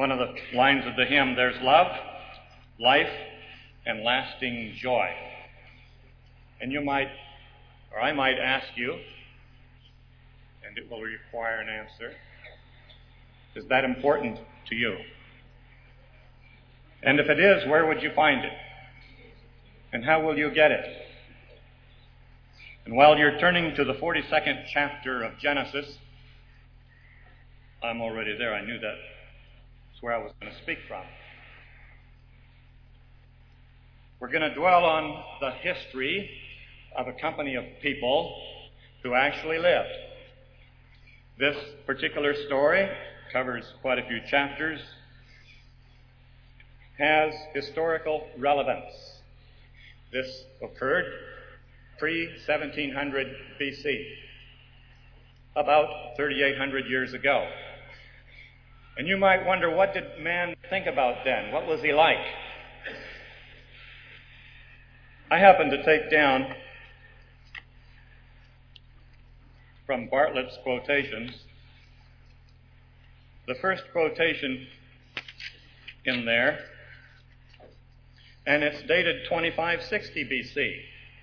one of the lines of the hymn, there's love, life, and lasting joy. And you might, or I might ask you, and it will require an answer, is that important to you? And if it is, where would you find it? And how will you get it? And while you're turning to the 42nd chapter of Genesis, I'm already there, I knew that. That's where I was going to speak from. We're going to dwell on the history of a company of people who actually lived. This particular story covers quite a few chapters, has historical relevance. This occurred pre-1700 BC, about 3,800 years ago. And you might wonder, what did man think about then? What was he like? I happened to take down from Bartlett's quotations the first quotation in there, and it's dated 2560 BC.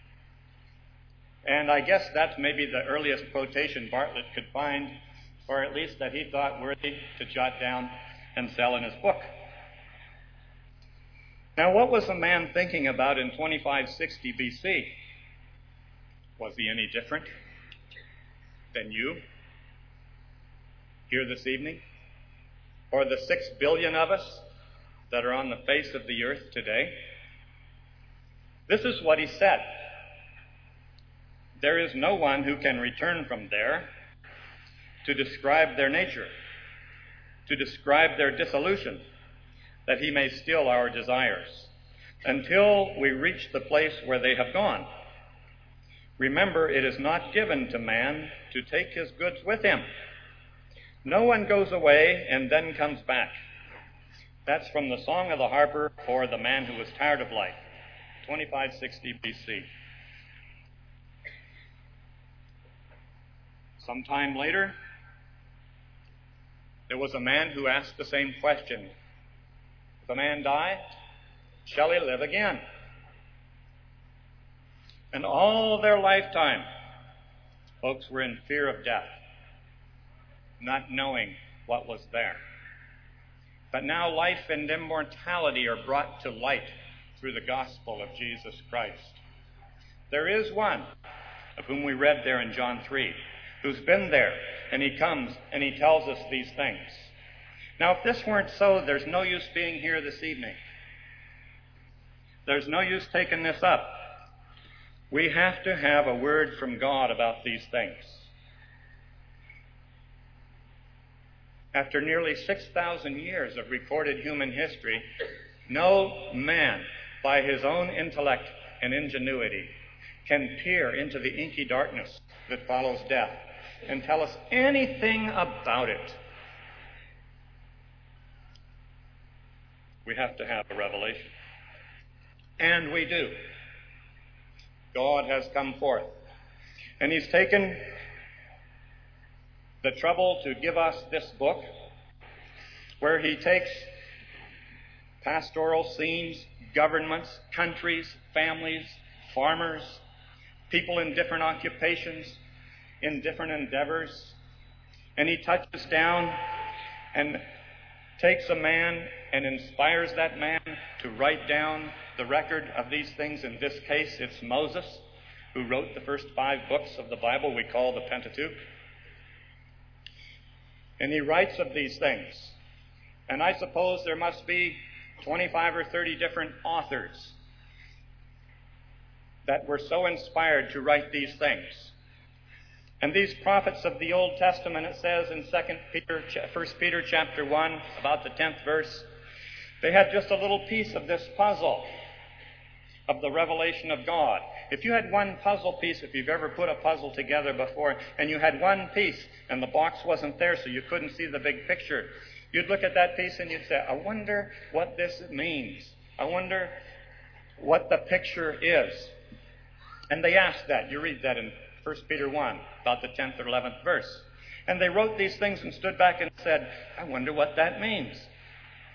And I guess that's maybe the earliest quotation Bartlett could find, or at least that he thought worthy to jot down and sell in his book. Now, what was a man thinking about in 2560 BC? Was he any different than you here this evening? Or the 6 billion of us that are on the face of the earth today? This is what he said. There is no one who can return from there to describe their nature, to describe their dissolution, that he may still our desires, until we reach the place where they have gone. Remember, it is not given to man to take his goods with him. No one goes away and then comes back. That's from the Song of the Harper for the Man Who Was Tired of Life, 2560 BC. Sometime later, there was a man who asked the same question. If a man die, shall he live again? And all their lifetime, folks were in fear of death, not knowing what was there. But now life and immortality are brought to light through the gospel of Jesus Christ. There is one, of whom we read there in John 3, who's been there, and he comes and he tells us these things. Now, if this weren't so, there's no use being here this evening. There's no use taking this up. We have to have a word from God about these things. After nearly 6,000 years of recorded human history, no man, by his own intellect and ingenuity, can peer into the inky darkness that follows death and tell us anything about it. We have to have a revelation. And we do. God has come forth. And he's taken the trouble to give us this book, where he takes pastoral scenes, governments, countries, families, farmers, people in different occupations, in different endeavors, and he touches down and takes a man and inspires that man to write down the record of these things. In this case, it's Moses, who wrote the first 5 books of the Bible we call the Pentateuch. And he writes of these things. And I suppose there must be 25 or 30 different authors that were so inspired to write these things. And these prophets of the Old Testament, it says in 1 Peter chapter 1, about the 10th verse, they had just a little piece of this puzzle of the revelation of God. If you had one puzzle piece, if you've ever put a puzzle together before, and you had one piece and the box wasn't there so you couldn't see the big picture, you'd look at that piece and you'd say, I wonder what this means. I wonder what the picture is. And they asked that. You read that in 1 Peter 1, about the 10th or 11th verse. And they wrote these things and stood back and said, I wonder what that means.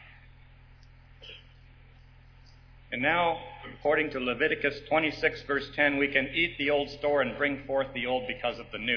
And now, according to Leviticus 26, verse 10, we can eat the old store and bring forth the old because of the new.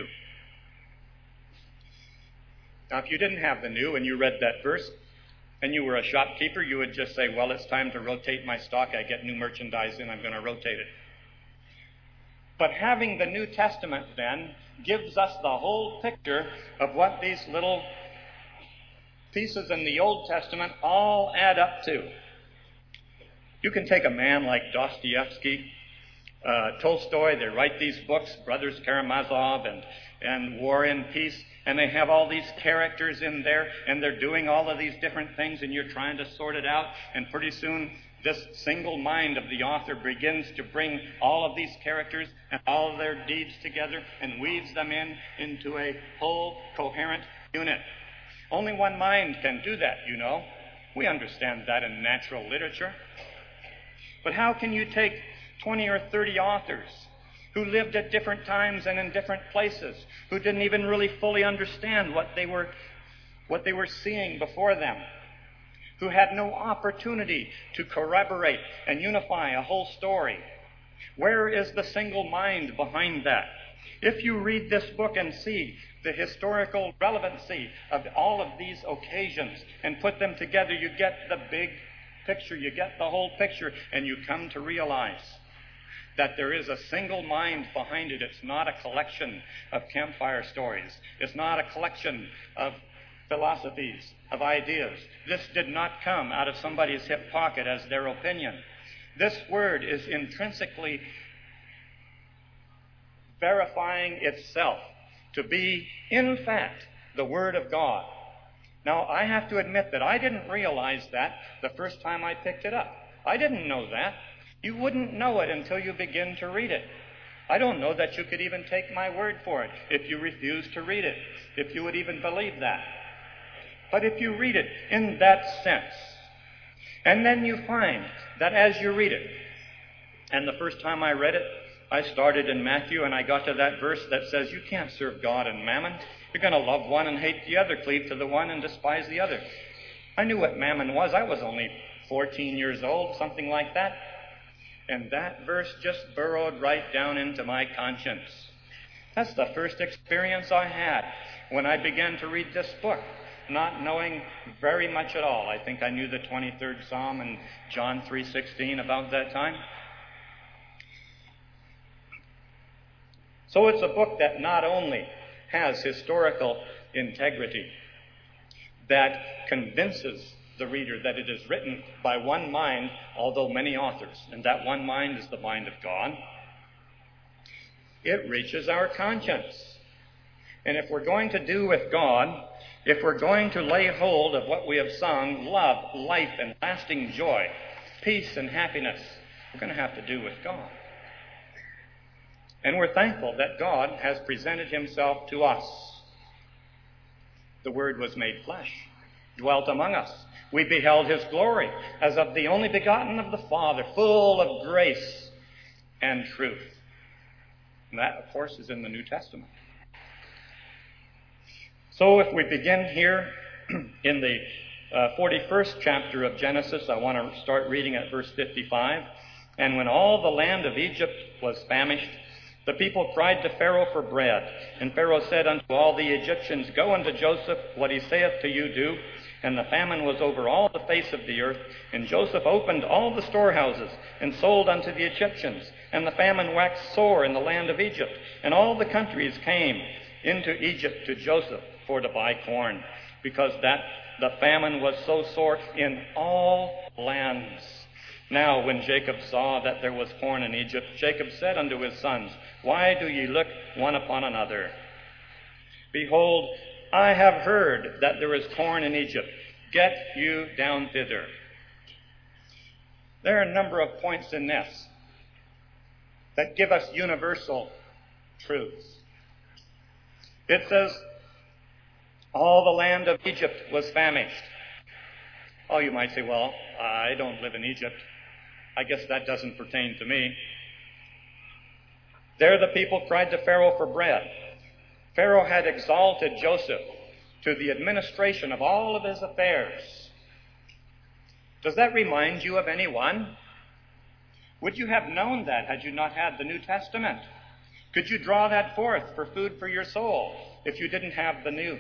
Now, if you didn't have the new and you read that verse, and you were a shopkeeper, you would just say, well, it's time to rotate my stock. I get new merchandise in, I'm going to rotate it. But having the New Testament then gives us the whole picture of what these little pieces in the Old Testament all add up to. You can take a man like Dostoevsky, Tolstoy. They write these books, Brothers Karamazov and War and Peace, and they have all these characters in there, and they're doing all of these different things, and you're trying to sort it out, and pretty soon this single mind of the author begins to bring all of these characters and all of their deeds together and weaves them into a whole coherent unit. Only one mind can do that, you know. We understand that in natural literature. But how can you take 20 or 30 authors who lived at different times and in different places, who didn't even really fully understand what they were seeing before them, who had no opportunity to corroborate and unify a whole story? Where is the single mind behind that? If you read this book and see the historical relevancy of all of these occasions and put them together, you get the big picture, you get the whole picture, and you come to realize that there is a single mind behind it. It's not a collection of campfire stories. It's not a collection of philosophies, of ideas. This did not come out of somebody's hip pocket as their opinion. This word is intrinsically verifying itself to be, in fact, the Word of God. Now, I have to admit that I didn't realize that the first time I picked it up. I didn't know that. You wouldn't know it until you begin to read it. I don't know that you could even take my word for it if you refuse to read it, if you would even believe that. But if you read it in that sense, and then you find that as you read it, and the first time I read it, I started in Matthew and I got to that verse that says you can't serve God and mammon. You're going to love one and hate the other, cleave to the one and despise the other. I knew what mammon was. I was only 14 years old, something like that. And that verse just burrowed right down into my conscience. That's the first experience I had when I began to read this book, not knowing very much at all. I think I knew the 23rd Psalm and John 3:16 about that time. So it's a book that not only has historical integrity, that convinces the reader that it is written by one mind, although many authors, and that one mind is the mind of God. It reaches our conscience. And if we're going to do with God, if we're going to lay hold of what we have sung, love, life, and lasting joy, peace and happiness, we're going to have to do with God. And we're thankful that God has presented himself to us. The Word was made flesh, dwelt among us. We beheld his glory as of the only begotten of the Father, full of grace and truth. And that, of course, is in the New Testament. So if we begin here in the 41st chapter of Genesis, I want to start reading at verse 55. And when all the land of Egypt was famished, the people cried to Pharaoh for bread. And Pharaoh said unto all the Egyptians, Go unto Joseph, what he saith to you do. And the famine was over all the face of the earth. And Joseph opened all the storehouses, and sold unto the Egyptians. And the famine waxed sore in the land of Egypt. And all the countries came into Egypt to Joseph for to buy corn, because that the famine was so sore in all lands. Now when Jacob saw that there was corn in Egypt, Jacob said unto his sons, Why do ye look one upon another? Behold, I have heard that there is corn in Egypt. Get you down thither. There are a number of points in this that give us universal truths. It says, all the land of Egypt was famished. Oh, you might say, well, I don't live in Egypt. I guess that doesn't pertain to me. There the people cried to Pharaoh for bread. Pharaoh had exalted Joseph to the administration of all of his affairs. Does that remind you of anyone? Would you have known that had you not had the New Testament? Could you draw that forth for food for your soul if you didn't have the New?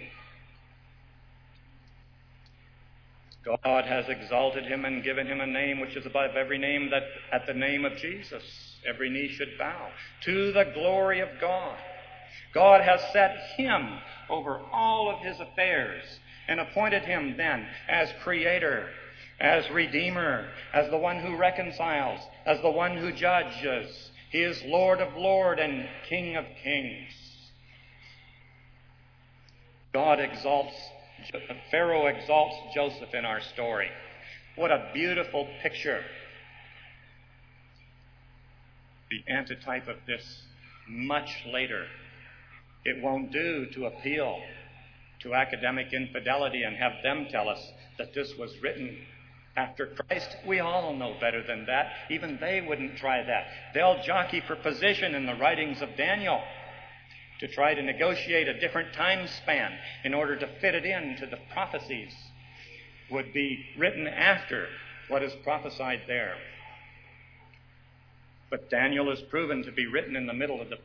God has exalted him and given him a name which is above every name, that at the name of Jesus every knee should bow, to the glory of God. God has set him over all of his affairs and appointed him then as creator, as redeemer, as the one who reconciles, as the one who judges. He is Lord of lords and King of kings. Pharaoh exalts Joseph in our story. What a beautiful picture. The antitype of this much later. It won't do to appeal to academic infidelity and have them tell us that this was written after Christ. We all know better than that. Even they wouldn't try that. They'll jockey for position in the writings of Daniel to try to negotiate a different time span in order to fit it into the prophecies would be written after what is prophesied there. But Daniel is proven to be written in the middle of the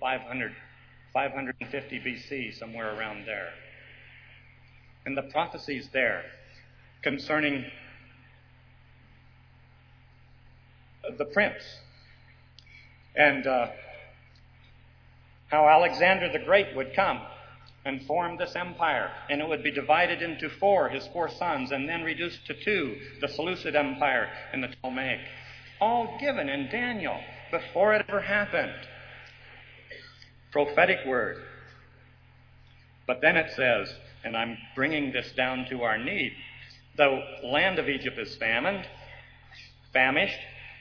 550 BC, somewhere around there. And the prophecies there concerning the prince and how Alexander the Great would come and form this empire, and it would be divided into his four sons, and then reduced to two, the Seleucid Empire and the Ptolemaic. All given in Daniel before it ever happened. Prophetic word. But then it says, and I'm bringing this down to our need, the land of Egypt is famished.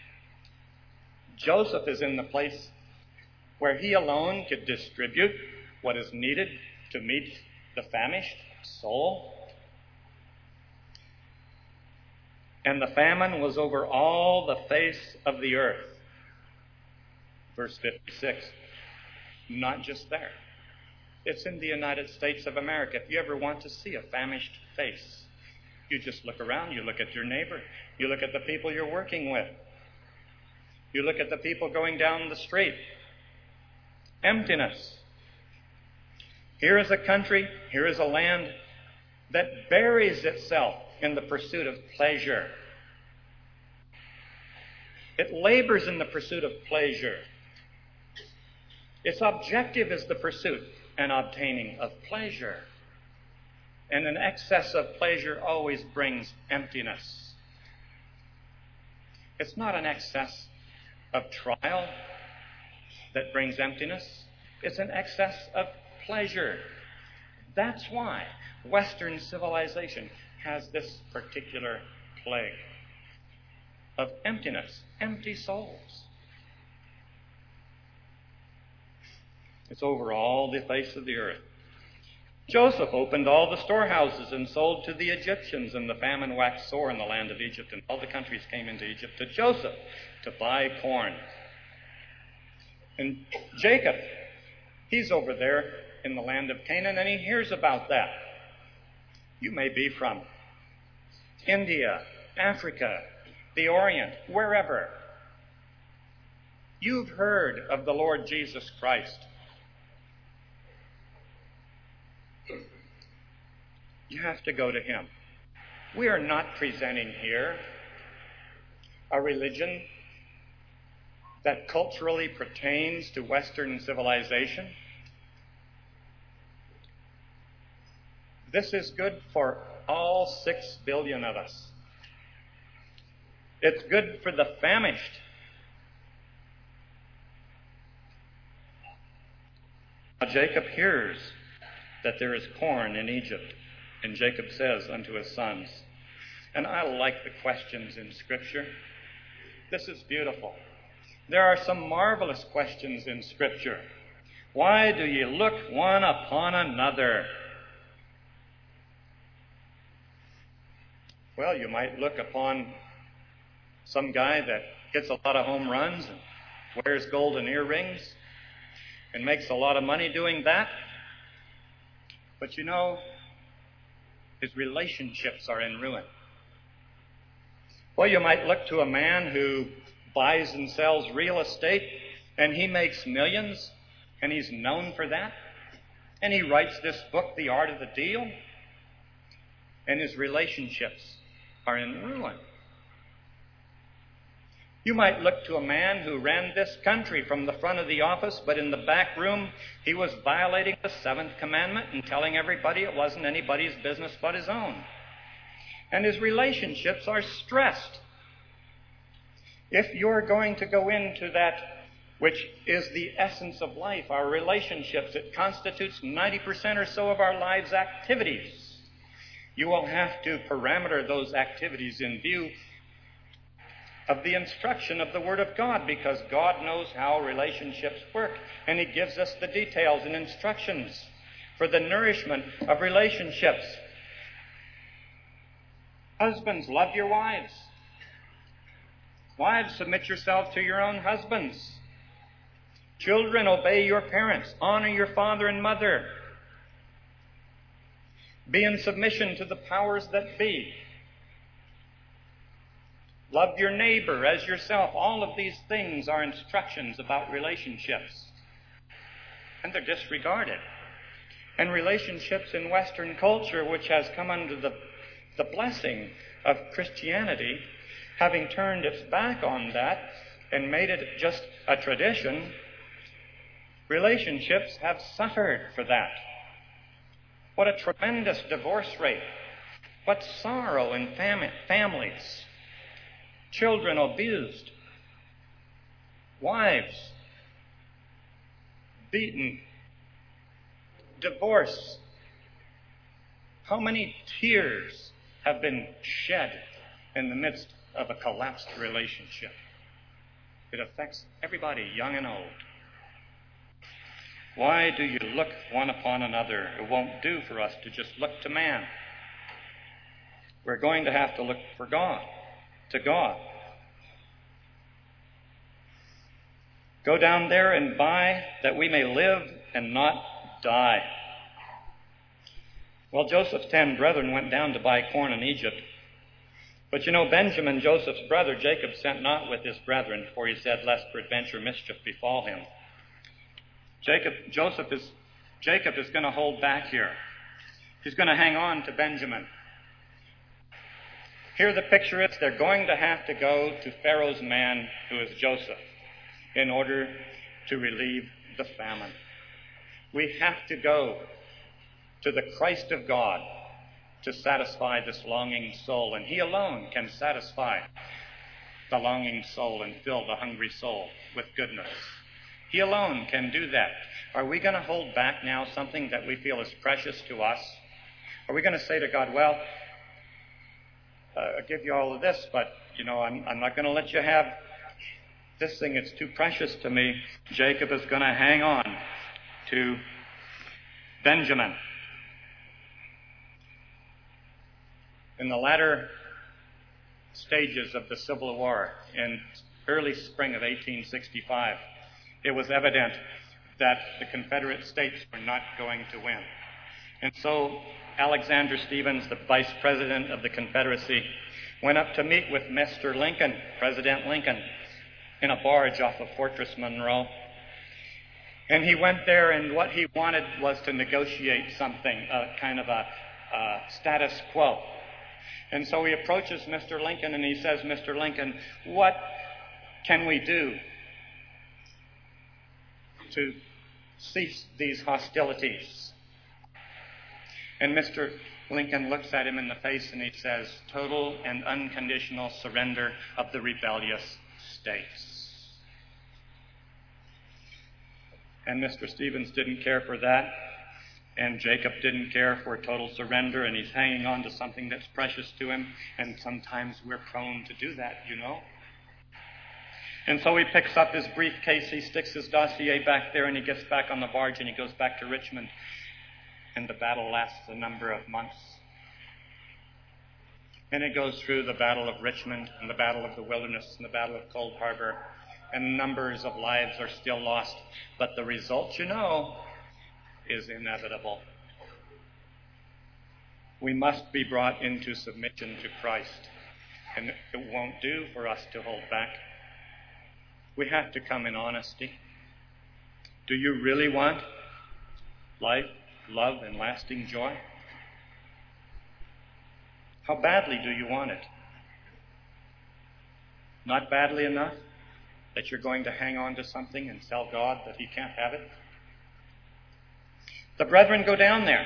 Joseph is in the place where he alone could distribute what is needed to meet the famished soul. And the famine was over all the face of the earth. Verse 56. Not just there. It's in the United States of America. If you ever want to see a famished face, you just look around, you look at your neighbor, you look at the people you're working with, you look at the people going down the street. Emptiness. Here is a country, here is a land that buries itself in the pursuit of pleasure. It labors in the pursuit of pleasure. Its objective is the pursuit and obtaining of pleasure. And an excess of pleasure always brings emptiness. It's not an excess of trial that brings emptiness. It's an excess of pleasure. That's why Western civilization has this particular plague of emptiness, empty souls. It's over all the face of the earth. Joseph opened all the storehouses and sold to the Egyptians, and the famine waxed sore in the land of Egypt, and all the countries came into Egypt to Joseph to buy corn. And Jacob, he's over there in the land of Canaan, and he hears about that. You may be from India, Africa, the Orient, wherever. You've heard of the Lord Jesus Christ. You have to go to him. We are not presenting here a religion that culturally pertains to Western civilization. This is good for all 6 billion of us. It's good for the famished. Now Jacob hears that there is corn in Egypt, and Jacob says unto his sons, and I like the questions in Scripture. This is beautiful. There are some marvelous questions in Scripture. Why do ye look one upon another? Well, you might look upon some guy that hits a lot of home runs and wears golden earrings and makes a lot of money doing that. But you know, his relationships are in ruin. Well, you might look to a man who buys and sells real estate, and he makes millions, and he's known for that. And he writes this book, The Art of the Deal, and his relationships are in ruin. You might look to a man who ran this country from the front of the office, but in the back room he was violating the seventh commandment and telling everybody it wasn't anybody's business but his own. And his relationships are stressed. If you're going to go into that which is the essence of life, our relationships, it constitutes 90% or so of our lives' activities. You will have to parameter those activities in view of the instruction of the Word of God, because God knows how relationships work, and He gives us the details and instructions for the nourishment of relationships. Husbands, love your wives. Wives, submit yourselves to your own husbands. Children, obey your parents. Honor your father and mother. Be in submission to the powers that be. Love your neighbor as yourself. All of these things are instructions about relationships. And they're disregarded. And relationships in Western culture, which has come under the blessing of Christianity, having turned its back on that and made it just a tradition, relationships have suffered for that. What a tremendous divorce rate. What sorrow in families. Children abused. Wives beaten. Divorce. How many tears have been shed in the midst of a collapsed relationship? It affects everybody, young and old. Why do you look one upon another? It won't do for us to just look to man. We're going to have to look for God, to God. Go down there and buy that we may live and not die. Well, Joseph's 10 brethren went down to buy corn in Egypt. But you know, Benjamin, Joseph's brother, Jacob sent not with his brethren, for he said, lest peradventure mischief befall him. Jacob is going to hold back here. He's going to hang on to Benjamin. Here the picture is, they're going to have to go to Pharaoh's man, who is Joseph, in order to relieve the famine. We have to go to the Christ of God to satisfy this longing soul, and He alone can satisfy the longing soul and fill the hungry soul with goodness. He alone can do that. Are we going to hold back now something that we feel is precious to us? Are we going to say to God, well, I'll give you all of this, but, I'm not going to let you have this thing. It's too precious to me. Jacob is going to hang on to Benjamin. In the latter stages of the Civil War, in early spring of 1865, it was evident that the Confederate States were not going to win. And so Alexander Stephens, the Vice President of the Confederacy, went up to meet with Mr. Lincoln, President Lincoln, in a barge off of Fortress Monroe. And he went there, and what he wanted was to negotiate something, kind of a status quo. And so he approaches Mr. Lincoln and he says, Mr. Lincoln, what can we do to cease these hostilities? And Mr. Lincoln looks at him in the face and he says, total and unconditional surrender of the rebellious states. And Mr. Stephens didn't care for that. And Jacob didn't care for total surrender, and he's hanging on to something that's precious to him. And sometimes we're prone to do that, And so he picks up his briefcase, he sticks his dossier back there, and he gets back on the barge, and he goes back to Richmond. And the battle lasts a number of months. And it goes through the Battle of Richmond, and the Battle of the Wilderness, and the Battle of Cold Harbor, and numbers of lives are still lost. But the result, is inevitable. We must be brought into submission to Christ. And it won't do for us to hold back. We have to come in honesty. Do you really want life, love, and lasting joy? How badly do you want it? Not badly enough that you're going to hang on to something and tell God that He can't have it? The brethren go down there.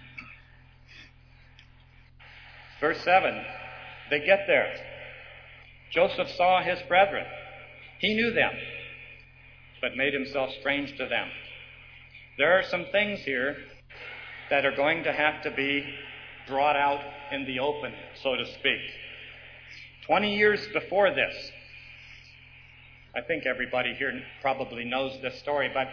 Verse 7, they get there. Joseph saw his brethren. He knew them, but made himself strange to them. There are some things here that are going to have to be brought out in the open, so to speak. 20 years before this, I think everybody here probably knows this story, but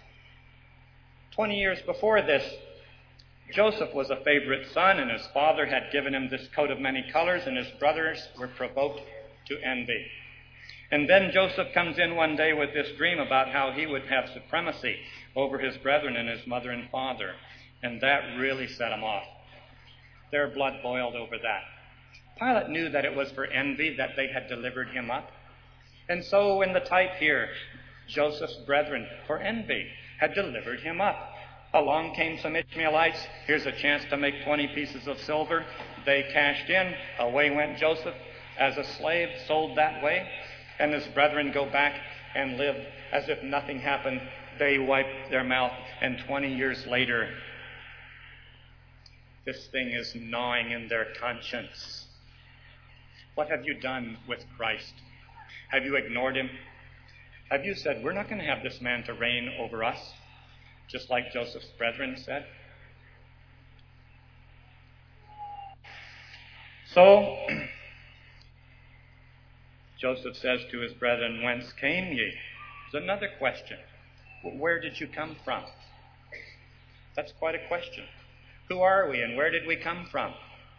20 years before this, Joseph was a favorite son, and his father had given him this coat of many colors, and his brothers were provoked to envy. And then Joseph comes in one day with this dream about how he would have supremacy over his brethren and his mother and father, and that really set him off. Their blood boiled over that. Pilate knew that it was for envy that they had delivered him up. And so in the type here, Joseph's brethren, for envy, had delivered him up. Along came some Ishmaelites. Here's a chance to make 20 pieces of silver. They cashed in. Away went Joseph as a slave, sold that way. And his brethren go back and live as if nothing happened. They wipe their mouth. And 20 years later, this thing is gnawing in their conscience. What have you done with Christ? Have you ignored him? Have you said, we're not going to have this man to reign over us? Just like Joseph's brethren said. So, Joseph says to his brethren, whence came ye? There's another question. Where did you come from? That's quite a question. Who are we and where did we come from?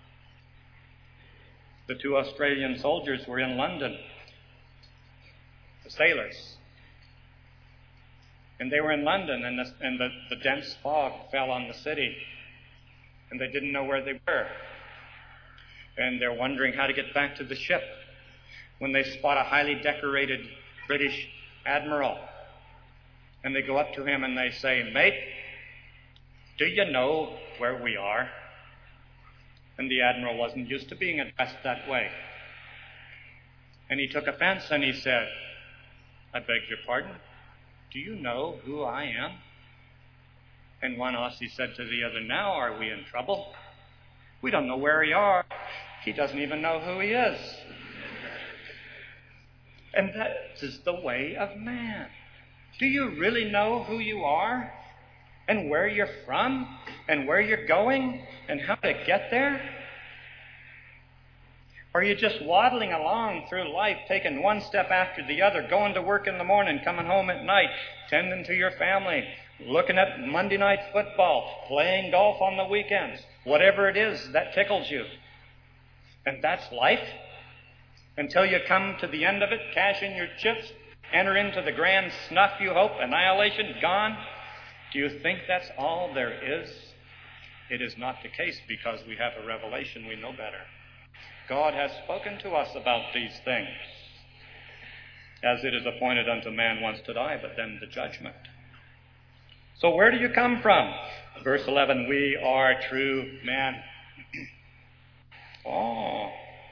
The two Australian soldiers were in London, the sailors. And they were in London, and the dense fog fell on the city, and they didn't know where they were. And they're wondering how to get back to the ship when they spot a highly decorated British admiral. And they go up to him and they say, mate, do you know where we are? And the admiral wasn't used to being addressed that way. And he took offense and he said, I beg your pardon? Do you know who I am? And one Aussie said to the other, now are we in trouble? We don't know where we are. He doesn't even know who he is. And that is the way of man. Do you really know who you are? And where you're from? And where you're going? And how to get there? Or are you just waddling along through life, taking one step after the other, going to work in the morning, coming home at night, tending to your family, looking at Monday night football, playing golf on the weekends, whatever it is that tickles you? And that's life? Until you come to the end of it, cash in your chips, enter into the grand snuff you hope, annihilation, gone? Do you think that's all there is? It is not the case, because we have a revelation, we know better. God has spoken to us about these things. As it is appointed unto man once to die, but then the judgment. So where do you come from? Verse 11, we are true men. Oh.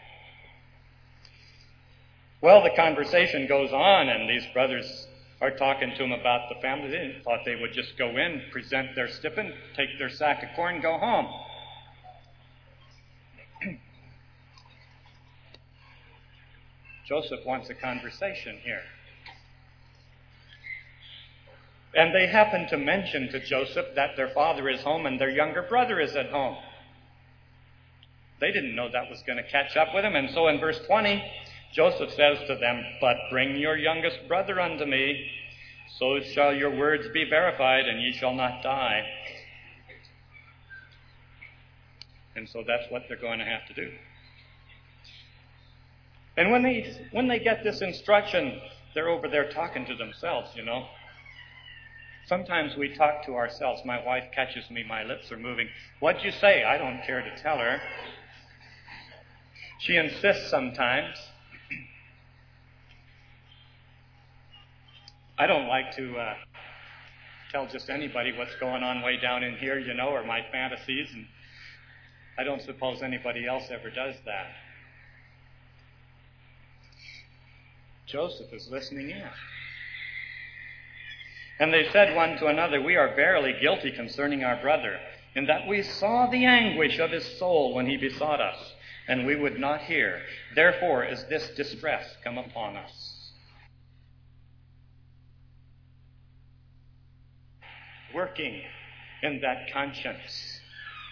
Well, the conversation goes on, and these brothers are talking to him about the family. They thought they would just go in, present their stipend, take their sack of corn, go home. Joseph wants a conversation here. And they happen to mention to Joseph that their father is home and their younger brother is at home. They didn't know that was going to catch up with him. And so in verse 20, Joseph says to them, but bring your youngest brother unto me, so shall your words be verified, and ye shall not die. And so that's what they're going to have to do. And when they get this instruction, they're over there talking to themselves, you know. Sometimes we talk to ourselves. My wife catches me, my lips are moving. What'd you say? I don't care to tell her. She insists sometimes. I don't like to tell just anybody what's going on way down in here, or my fantasies, and I don't suppose anybody else ever does that. Joseph is listening in. And they said one to another, "We are verily guilty concerning our brother, in that we saw the anguish of his soul when he besought us, and we would not hear. Therefore is this distress come upon us." Working in that conscience.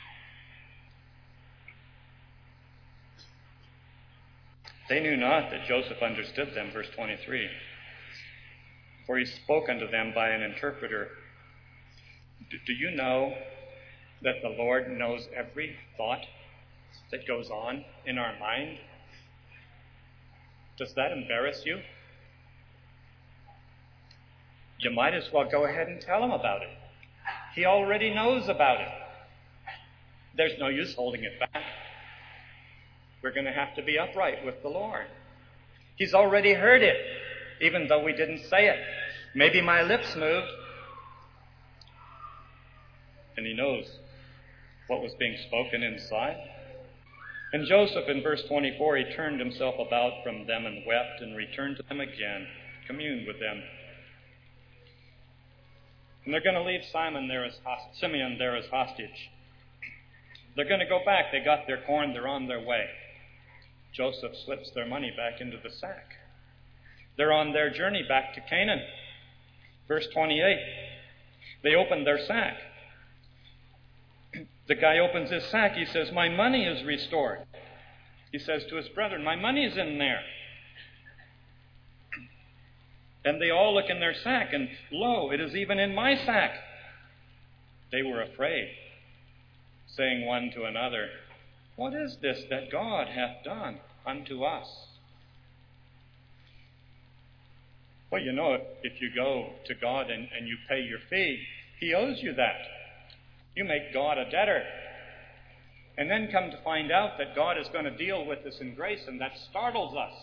They knew not that Joseph understood them, verse 23. For he spoke unto them by an interpreter. Do you know that the Lord knows every thought that goes on in our mind? Does that embarrass you? You might as well go ahead and tell him about it. He already knows about it. There's no use holding it back. We're going to have to be upright with the Lord. He's already heard it, even though we didn't say it. Maybe my lips moved. And he knows what was being spoken inside. And Joseph, in verse 24, he turned himself about from them and wept, and returned to them again, communed with them. And they're going to leave Simeon there as hostage. They're going to go back. They got their corn. They're on their way. Joseph slips their money back into the sack. They're on their journey back to Canaan. Verse 28. They opened their sack. The guy opens his sack. He says, "My money is restored." He says to his brethren, "My money's in there." And they all look in their sack, and lo, it is even in my sack. They were afraid, saying one to another, "What is this that God hath done unto us?" Well, if you go to God and you pay your fee, He owes you that. You make God a debtor. And then come to find out that God is going to deal with us in grace, and that startles us.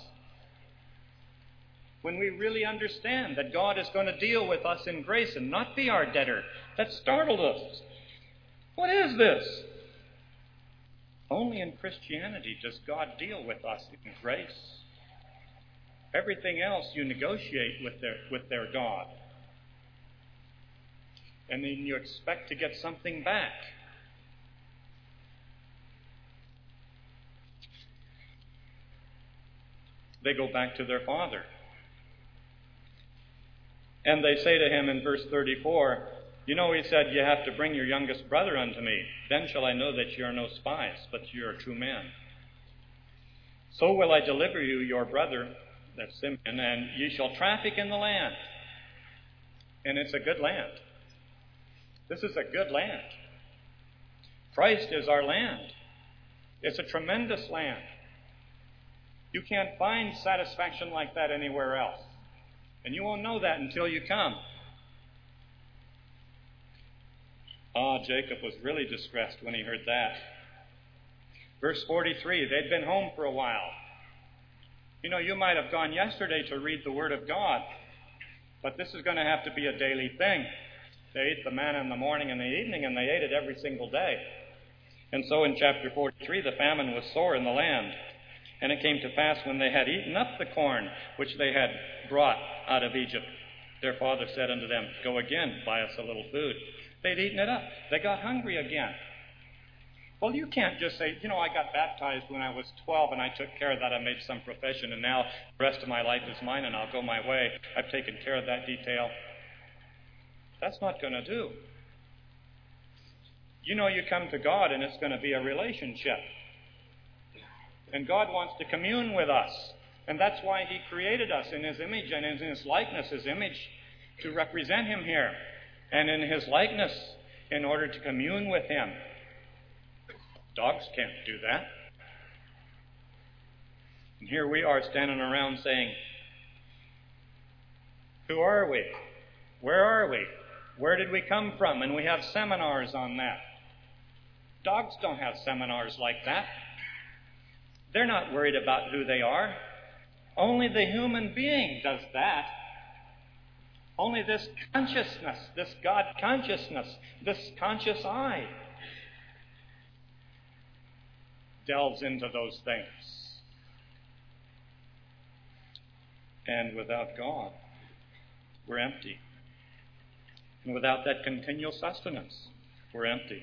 When we really understand that God is going to deal with us in grace and not be our debtor, that startled us. What is this? Only in Christianity does God deal with us in grace. Everything else you negotiate with their God. And then you expect to get something back. They go back to their father. And they say to him in verse 34, he said, "You have to bring your youngest brother unto me. Then shall I know that you are no spies, but you are true men. So will I deliver you your brother," that's Simeon, "and ye shall traffic in the land." And it's a good land. This is a good land. Christ is our land. It's a tremendous land. You can't find satisfaction like that anywhere else. And you won't know that until you come. Jacob was really distressed when he heard that. Verse 43, they'd been home for a while. You might have gone yesterday to read the Word of God, but this is going to have to be a daily thing. They ate the manna in the morning and the evening, and they ate it every single day. And so in chapter 43, the famine was sore in the land. And it came to pass when they had eaten up the corn which they had brought out of Egypt, their father said unto them, "Go again, buy us a little food." They'd eaten it up. They got hungry again. Well, you can't just say, I got baptized when I was 12 and I took care of that. I made some profession and now the rest of my life is mine and I'll go my way. I've taken care of that detail. That's not going to do. You come to God and it's going to be a relationship. And God wants to commune with us. And that's why He created us in His image and in His likeness, His image, to represent Him here. And in His likeness, in order to commune with Him. Dogs can't do that. And here we are standing around saying, who are we? Where are we? Where did we come from? And we have seminars on that. Dogs don't have seminars like that. They're not worried about who they are. Only the human being does that. Only this consciousness, this God consciousness, this conscious eye delves into those things. And without God, we're empty. And without that continual sustenance, we're empty.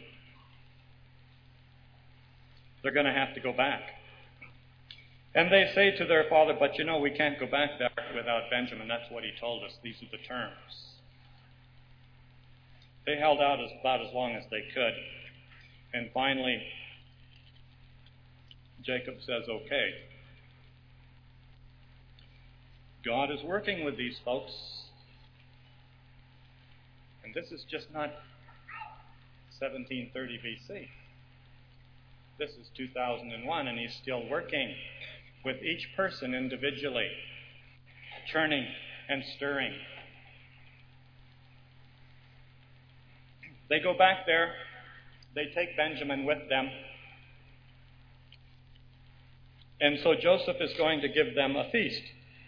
They're going to have to go back. And they say to their father, but you know, we can't go back there without Benjamin. That's what he told us. These are the terms. They held out about as long as they could. And finally, Jacob says, okay. God is working with these folks. And this is just not 1730 BC. This is 2001, and he's still working with each person individually, churning and stirring. They go back there. They take Benjamin with them. And so Joseph is going to give them a feast.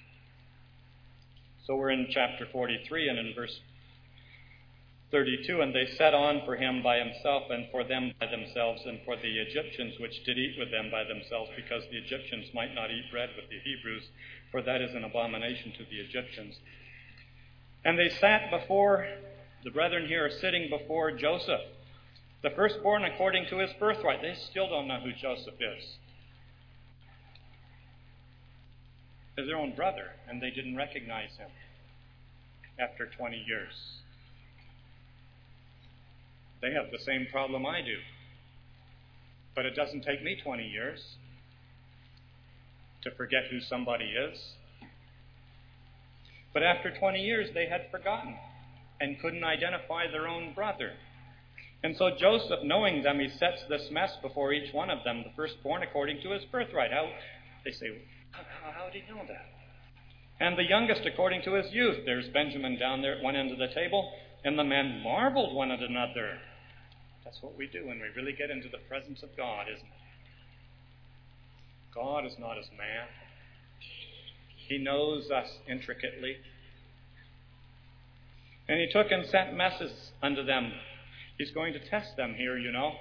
So we're in chapter 43 and in verse 32, and they set on for him by himself, and for them by themselves, and for the Egyptians which did eat with them by themselves, because the Egyptians might not eat bread with the Hebrews, for that is an abomination to the Egyptians. And they sat before, the brethren here are sitting before Joseph, the firstborn according to his birthright. They still don't know who Joseph is. They're their own brother, and they didn't recognize him after 20 years. They have the same problem I do. But it doesn't take me 20 years to forget who somebody is. But after 20 years, they had forgotten and couldn't identify their own brother. And so Joseph, knowing them, he sets this mess before each one of them, the firstborn according to his birthright. They say, how did he know that? And the youngest according to his youth. There's Benjamin down there at one end of the table, and the men marveled one at another. That's what we do when we really get into the presence of God, isn't it? God is not as man. He knows us intricately. And he took and sent messages unto them. He's going to test them here, you know.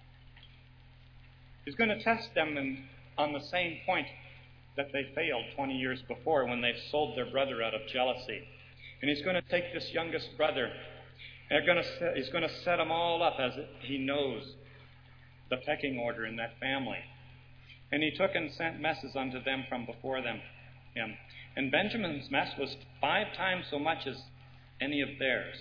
He's going to test them on the same point that they failed 20 years before when they sold their brother out of jealousy. And he's going to take this youngest brother, and he's going to set them all up as he knows the pecking order in that family. And he took and sent messes unto them from before him. And Benjamin's mess was 5 times so much as any of theirs.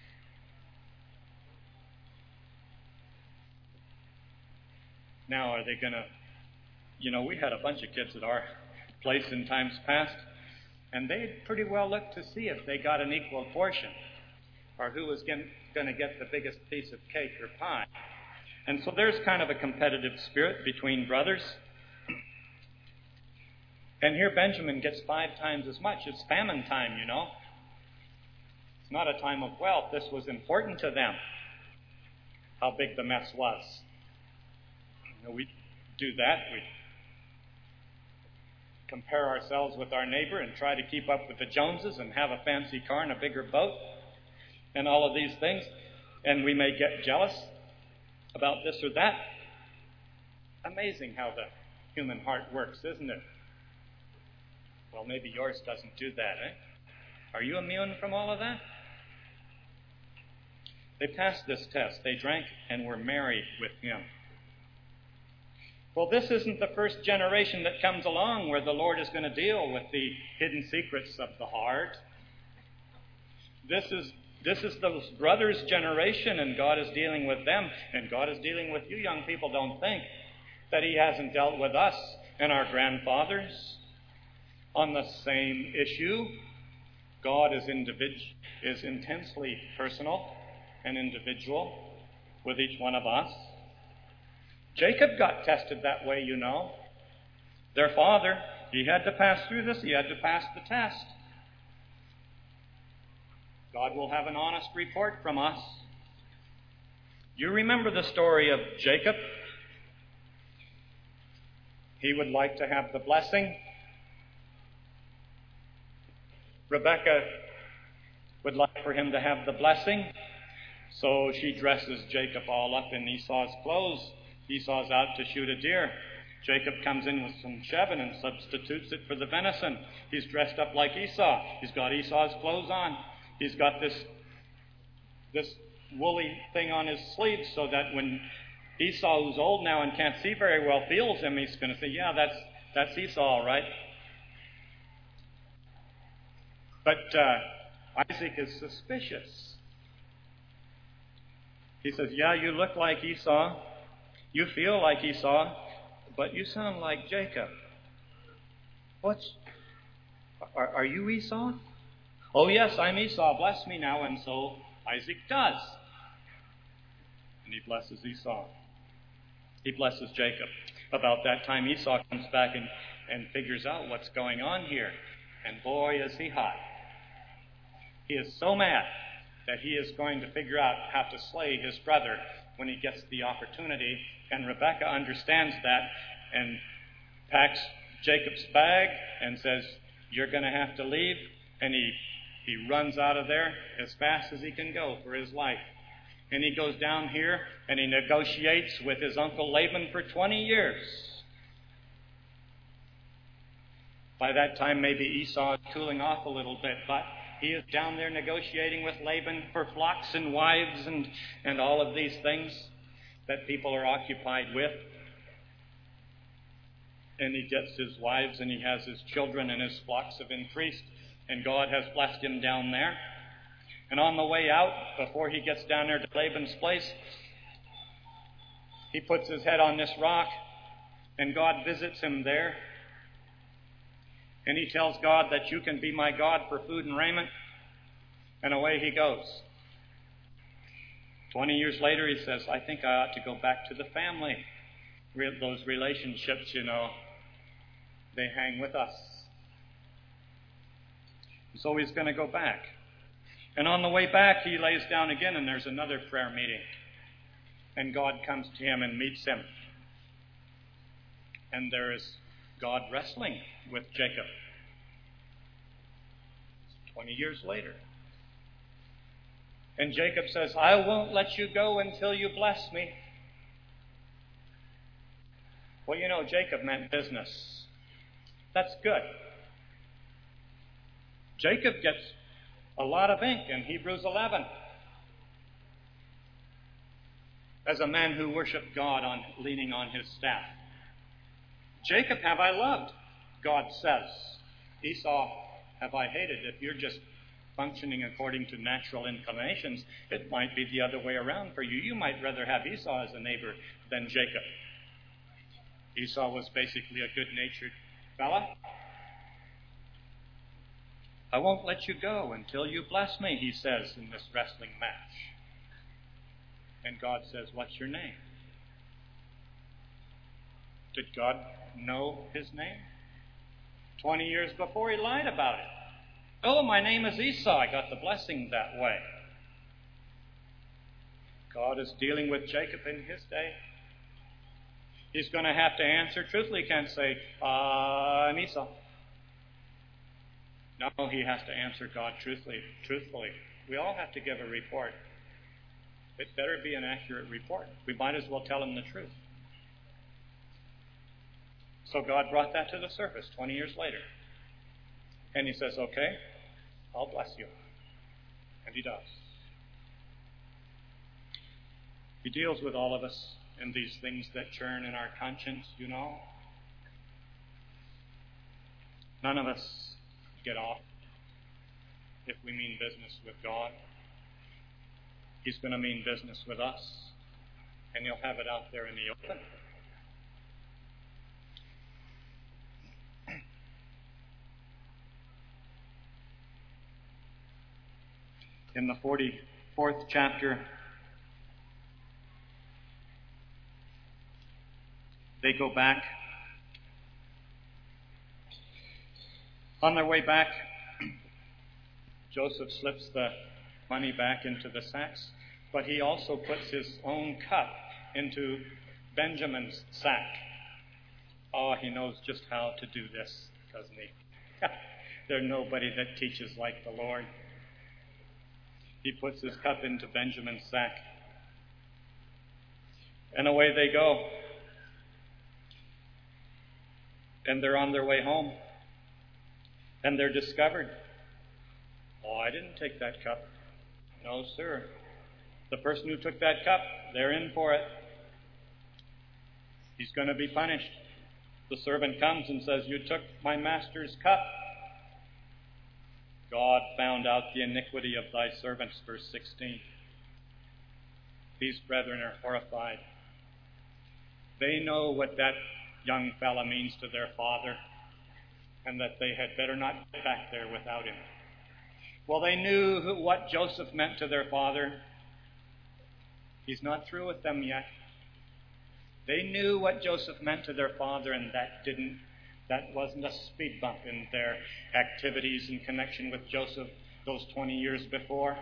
Now, are they going to... You know, we had a bunch of kids at our place in times past, and they'd pretty well look to see if they got an equal portion, or who was going to get the biggest piece of cake or pie. And so there's kind of a competitive spirit between brothers. And here Benjamin gets 5 times as much. It's famine time, you know. It's not a time of wealth. This was important to them, how big the mess was. You know, we do that. We compare ourselves with our neighbor and try to keep up with the Joneses and have a fancy car and a bigger boat and all of these things. And we may get jealous about this or that. Amazing how the human heart works, isn't it? Well, maybe yours doesn't do that, eh? Are you immune from all of that? They passed this test. They drank and were married with him. Well, this isn't the first generation that comes along where the Lord is going to deal with the hidden secrets of the heart. This is those brothers' generation, and God is dealing with them, and God is dealing with you young people. Don't think that he hasn't dealt with us and our grandfathers on the same issue. God is intensely personal and individual with each one of us. Jacob got tested that way, you know. Their father, he had to pass through this. He had to pass the test. God will have an honest report from us. You remember the story of Jacob? He would like to have the blessing. Rebekah would like for him to have the blessing. So she dresses Jacob all up in Esau's clothes. Esau's out to shoot a deer. Jacob comes in with some chevin and substitutes it for the venison. He's dressed up like Esau. He's got Esau's clothes on. He's got this woolly thing on his sleeves so that when Esau, who's old now and can't see very well, feels him, he's going to say, yeah, that's Esau, all right. But Isaac is suspicious. He says, yeah, you look like Esau. You feel like Esau, but you sound like Jacob. Are you Esau? Oh, yes, I'm Esau. Bless me now. And so Isaac does. And he blesses Esau. He blesses Jacob. About that time, Esau comes back and figures out what's going on here. And boy, is he hot. He is so mad that he is going to figure out how to slay his brother when he gets the opportunity. And Rebekah understands that and packs Jacob's bag and says, you're going to have to leave. And he runs out of there as fast as he can go for his life. And he goes down here and he negotiates with his uncle Laban for 20 years. By that time, maybe Esau is cooling off a little bit, but he is down there negotiating with Laban for flocks and wives and all of these things that people are occupied with. And he gets his wives and he has his children and his flocks have increased. And God has blessed him down there. And on the way out, before he gets down there to Laban's place, he puts his head on this rock and God visits him there. And he tells God that you can be my God for food and raiment. And away he goes. 20 years later, he says, I think I ought to go back to the family. Those relationships, they hang with us. So he's going to go back. And on the way back, he lays down again, and there's another prayer meeting. And God comes to him and meets him. And there is God wrestling with Jacob. 20 years later. And Jacob says, I won't let you go until you bless me. Well, Jacob meant business. That's good. Jacob gets a lot of ink in Hebrews 11. As a man who worshiped God leaning on his staff. Jacob have I loved, God says. Esau have I hated. If you're just functioning according to natural inclinations, it might be the other way around for you. You might rather have Esau as a neighbor than Jacob. Esau was basically a good-natured fella. I won't let you go until you bless me, he says in this wrestling match. And God says, what's your name? Did God know his name? 20 years before, he lied about it. Oh, my name is Esau. I got the blessing that way. God is dealing with Jacob in his day. He's going to have to answer truthfully. He can't say, I'm Esau. No, he has to answer God truthfully. We all have to give a report. It better be an accurate report. We might as well tell him the truth. So God brought that to the surface 20 years later. And he says, okay, I'll bless you. And he does. He deals with all of us in these things that churn in our conscience, None of us get off if we mean business with God. He's going to mean business with us, and he'll have it out there in the open. In the 44th chapter, they go back. On their way back, Joseph slips the money back into the sacks, but he also puts his own cup into Benjamin's sack. Oh, he knows just how to do this, doesn't he? There's nobody that teaches like the Lord. He puts his cup into Benjamin's sack. And away they go. And they're on their way home. And they're discovered. Oh, I didn't take that cup. No, sir. The person who took that cup, they're in for it. He's going to be punished. The servant comes and says, you took my master's cup. God found out the iniquity of thy servants, verse 16. These brethren are horrified. They know what that young fella means to their father, and that they had better not get back there without him. Well, they knew what Joseph meant to their father. He's not through with them yet. They knew what Joseph meant to their father, and that wasn't a speed bump in their activities in connection with Joseph those 20 years before.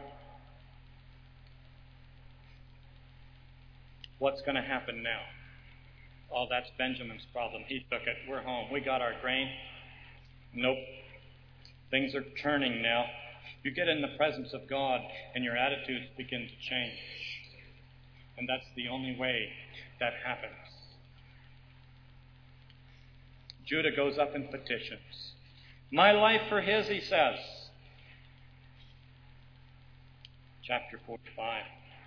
What's going to happen now? Oh, that's Benjamin's problem. He took it. We're home. We got our grain. Nope. Things are turning now. You get in the presence of God and your attitudes begin to change. And that's the only way that happens. Judah goes up and petitions. My life for his, he says. Chapter 45.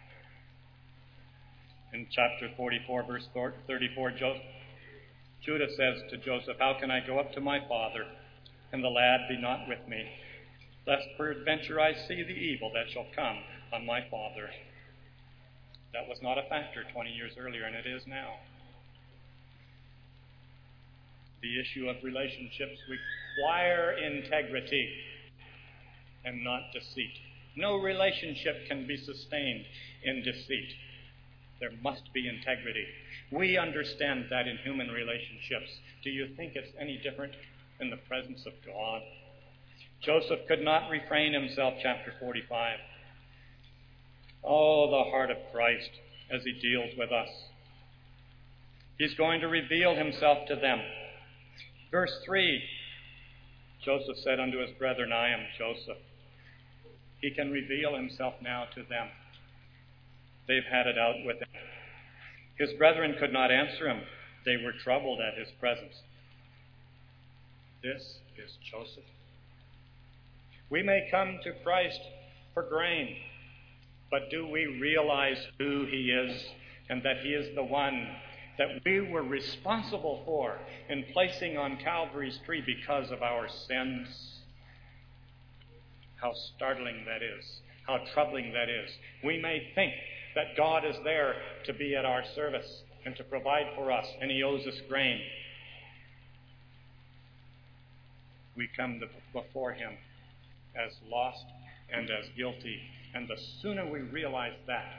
In chapter 44, verse 34, Judah says to Joseph, how can I go up to my father, and the lad be not with me, lest peradventure I see the evil that shall come on my father? That was not a factor 20 years earlier, and it is now. The issue of relationships require integrity and not deceit. No relationship can be sustained in deceit. There must be integrity. We understand that in human relationships. Do you think it's any different in the presence of God? Joseph could not refrain himself, chapter 45. Oh, the heart of Christ as he deals with us. He's going to reveal himself to them. Verse 3, Joseph said unto his brethren, I am Joseph. He can reveal himself now to them. They've had it out with him. His brethren could not answer him. They were troubled at his presence. This is Joseph. We may come to Christ for grain, but do we realize who he is and that he is the one that we were responsible for in placing on Calvary's tree because of our sins? How startling that is. How troubling that is. We may think that God is there to be at our service and to provide for us, and he owes us grain. We come before him as lost and as guilty. And the sooner we realize that,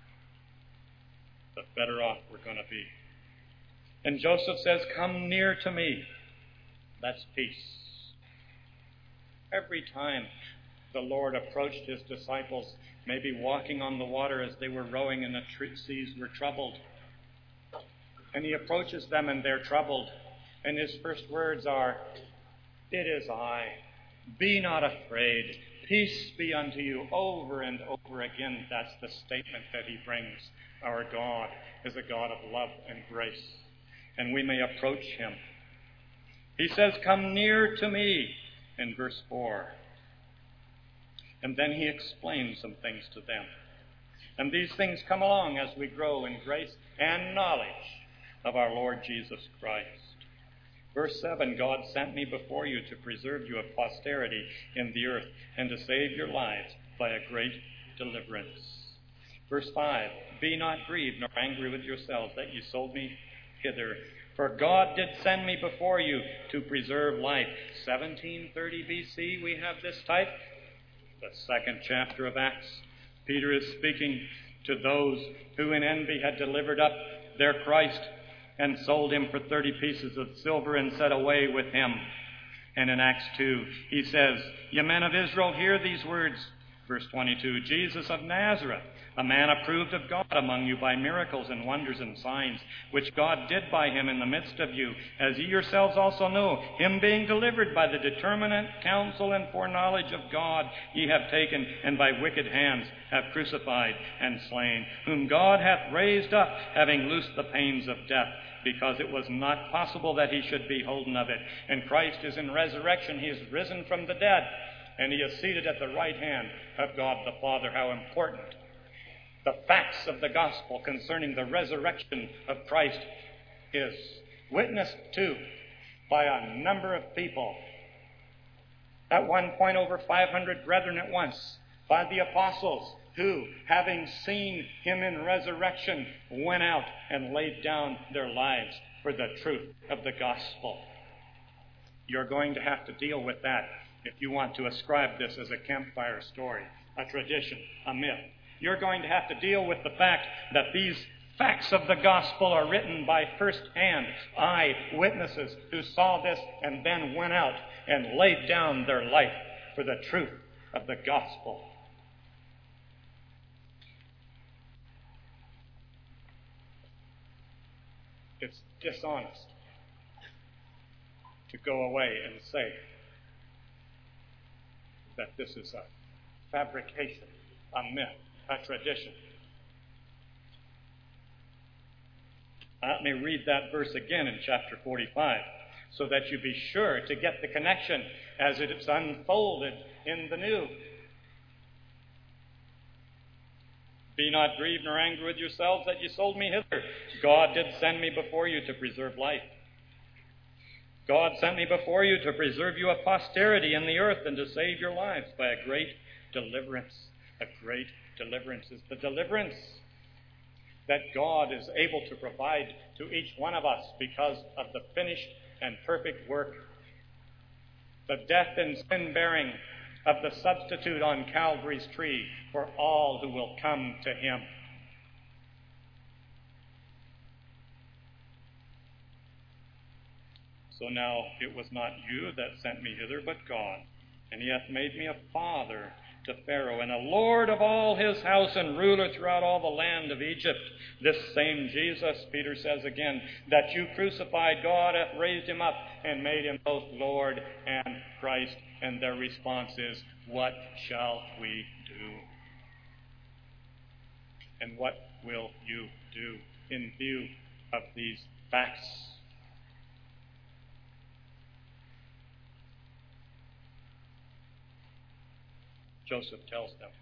the better off we're going to be. And Joseph says, come near to me. That's peace. Every time the Lord approached his disciples, maybe walking on the water as they were rowing and the seas were troubled, and he approaches them and they're troubled, and his first words are, it is I. Be not afraid. Peace be unto you. Over and over again, that's the statement that he brings. Our God is a God of love and grace, and we may approach him. He says, come near to me, in verse 4. And then he explains some things to them. And these things come along as we grow in grace and knowledge of our Lord Jesus Christ. Verse 7, God sent me before you to preserve you of posterity in the earth and to save your lives by a great deliverance. Verse 5, be not grieved nor angry with yourselves that you sold me hither. For God did send me before you to preserve life. 1730 BC, we have this type. The second chapter of Acts. Peter is speaking to those who in envy had delivered up their Christ and sold him for 30 pieces of silver and said, away with him. And in Acts 2, he says, ye men of Israel, hear these words. Verse 22, Jesus of Nazareth, a man approved of God among you by miracles and wonders and signs, which God did by him in the midst of you, as ye yourselves also know, him being delivered by the determinate counsel and foreknowledge of God, ye have taken, and by wicked hands have crucified and slain, whom God hath raised up, having loosed the pains of death, because it was not possible that he should be holden of it. And Christ is in resurrection. He is risen from the dead, and he is seated at the right hand of God the Father. How important the facts of the gospel concerning the resurrection of Christ is witnessed to by a number of people. At one point, over 500 brethren at once, by the apostles, who, having seen him in resurrection, went out and laid down their lives for the truth of the gospel. You're going to have to deal with that if you want to ascribe this as a campfire story, a tradition, a myth. You're going to have to deal with the fact that these facts of the gospel are written by first-hand eyewitnesses who saw this and then went out and laid down their life for the truth of the gospel. It's dishonest to go away and say that this is a fabrication, a myth, a tradition. Let me read that verse again in chapter 45 so that you be sure to get the connection as it is unfolded in the new. Be not grieved nor angry with yourselves that ye sold me hither. God did send me before you to preserve life. God sent me before you to preserve you a posterity in the earth and to save your lives by a great deliverance. A great deliverance is the deliverance that God is able to provide to each one of us because of the finished and perfect work, the death and sin-bearing of the substitute on Calvary's tree for all who will come to him. So now it was not you that sent me hither, but God. And he hath made me a father to Pharaoh, and a lord of all his house, and ruler throughout all the land of Egypt. This same Jesus, Peter says again, that you crucified, God hath raised him up and made him both Lord and Christ. And their response is, what shall we do? And what will you do in view of these facts? Joseph tells them.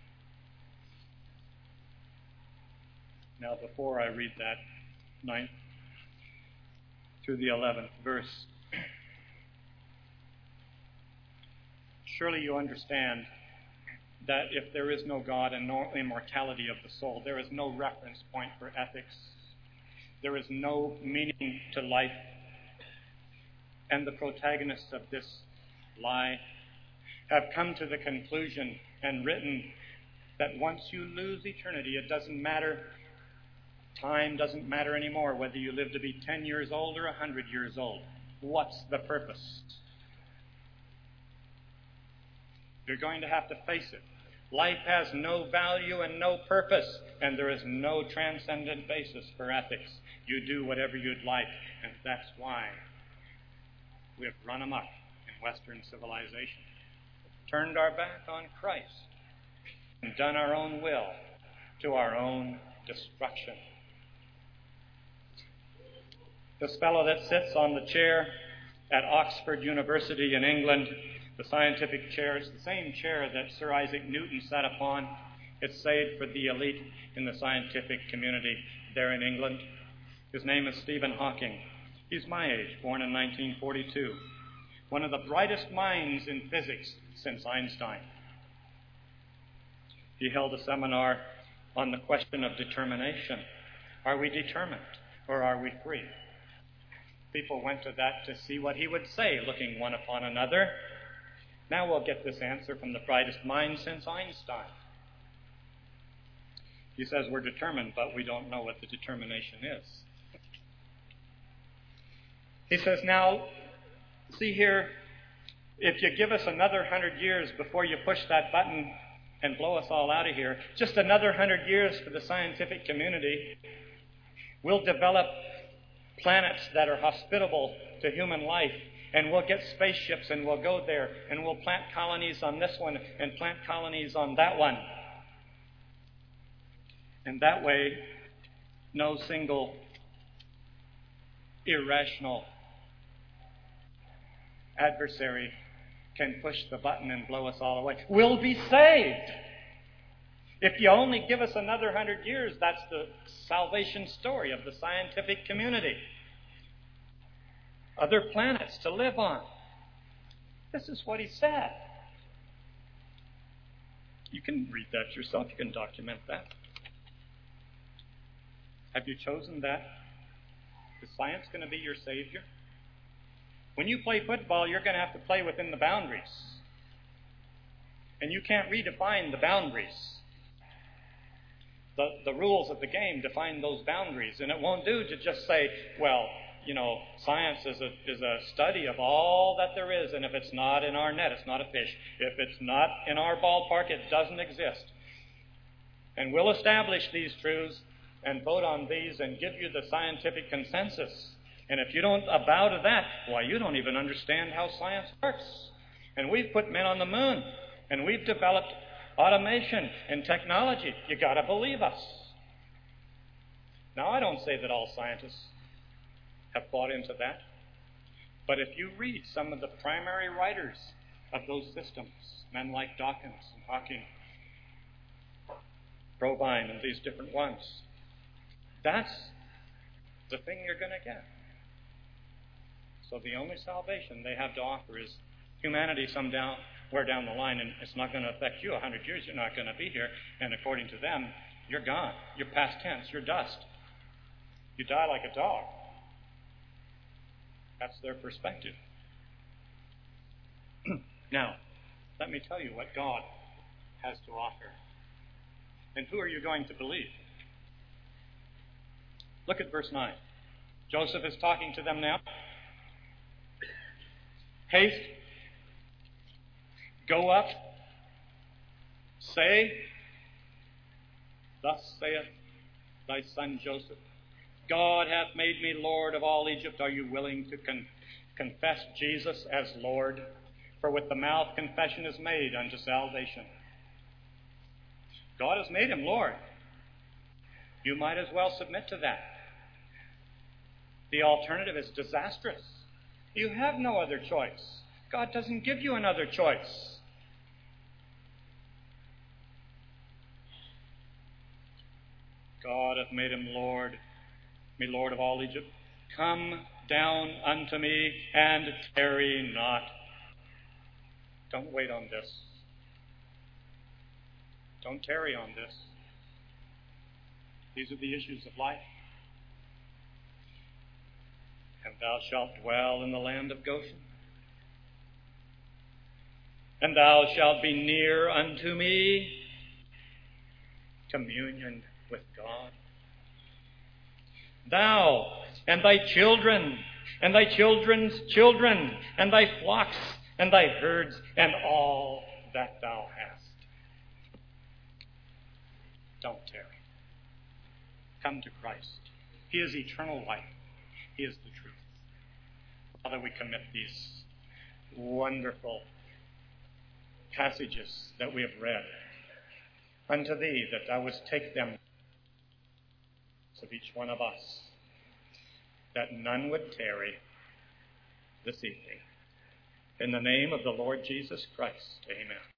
Now, before I read that 9th through the 11th verse, surely you understand that if there is no God and no immortality of the soul, there is no reference point for ethics. There is no meaning to life. And the protagonists of this lie have come to the conclusion and written that once you lose eternity, it doesn't matter. Time doesn't matter anymore, whether you live to be 10 years old or 100 years old. What's the purpose? You're going to have to face it. Life has no value and no purpose, and there is no transcendent basis for ethics. You do whatever you'd like, and that's why we've run amok in Western civilization. Turned our back on Christ and done our own will to our own destruction. This fellow that sits on the chair at Oxford University in England, the scientific chair, is the same chair that Sir Isaac Newton sat upon. It's saved for the elite in the scientific community there in England. His name is Stephen Hawking. He's my age, born in 1942. One of the brightest minds in physics since Einstein. He held a seminar on the question of determination. Are we determined or are we free? People went to that to see what he would say, looking one upon another. Now we'll get this answer from the brightest mind since Einstein. He says we're determined, but we don't know what the determination is. He says, now, see here, if you give us another 100 years before you push that button, and blow us all out of here. Just another 100 years for the scientific community. We'll develop planets that are hospitable to human life, and we'll get spaceships and we'll go there, and we'll plant colonies on this one and plant colonies on that one. And that way, no single irrational adversary can push the button and blow us all away. We'll be saved. If you only give us another 100 years, that's the salvation story of the scientific community. Other planets to live on. This is what he said. You can read that yourself. You can document that. Have you chosen that? Is science going to be your savior? When you play football, you're going to have to play within the boundaries. And you can't redefine the boundaries. The rules of the game define those boundaries. And it won't do to just say, well, science is a study of all that there is. And if it's not in our net, it's not a fish. If it's not in our ballpark, it doesn't exist. And we'll establish these truths and vote on these and give you the scientific consensus. And if you don't bow to that, why, you don't even understand how science works. And we've put men on the moon, and we've developed automation and technology. You got to believe us. Now, I don't say that all scientists have bought into that. But if you read some of the primary writers of those systems, men like Dawkins and Hawking, Provine, and these different ones, that's the thing you're going to get. So the only salvation they have to offer is humanity somewhere down the line, and it's not going to affect you. 100 years, you're not going to be here, and according to them, you're gone. You're past tense. You're dust. You die like a dog. That's their perspective. Now, let me tell you what God has to offer. And who are you going to believe? Look at verse 9. Joseph is talking to them now. Haste, go up, say, thus saith thy son Joseph, God hath made me Lord of all Egypt. Are you willing to confess Jesus as Lord? For with the mouth confession is made unto salvation. God has made him Lord. You might as well submit to that. The alternative is disastrous. You have no other choice. God doesn't give you another choice. God hath made him Lord, me Lord of all Egypt. Come down unto me and tarry not. Don't wait on this. Don't tarry on this. These are the issues of life. And thou shalt dwell in the land of Goshen. And thou shalt be near unto me. Communion with God. Thou and thy children and thy children's children and thy flocks and thy herds and all that thou hast. Don't tarry. Come to Christ. He is eternal life. He is the truth. Father, we commit these wonderful passages that we have read unto thee, that thou wouldst take them of each one of us, that none would tarry this evening. In the name of the Lord Jesus Christ, amen.